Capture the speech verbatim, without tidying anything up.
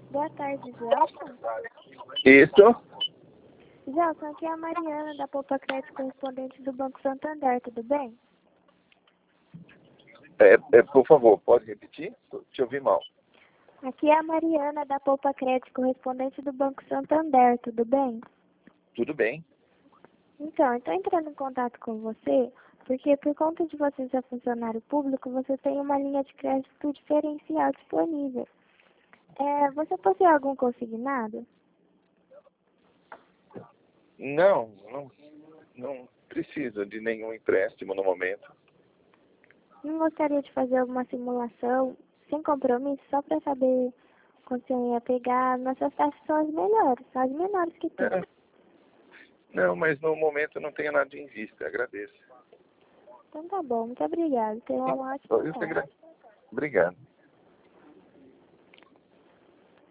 Boa tarde, Gelson. Isso? Gelson, aqui é a Mariana, da Poupa Crédito, correspondente do Banco Santander, tudo bem? É, é, por favor, pode repetir? Te ouvi mal. Aqui é a Mariana, da Poupa Crédito, correspondente do Banco Santander, tudo bem? Tudo bem. Então, eu estou entrando em contato com você, porque por conta de você ser funcionário público, você tem uma linha de crédito diferencial disponível. É, você possui algum consignado? Não, não, não precisa de nenhum empréstimo no momento. Não gostaria de fazer alguma simulação sem compromisso, só para saber quando você ia pegar. Nossas taxas são as melhores, são as menores que tem. É. Não, mas no momento não tenho nada em vista. Agradeço. Então tá bom, muito obrigada. Tenha uma ótima Eu que tarde. agra- Obrigado.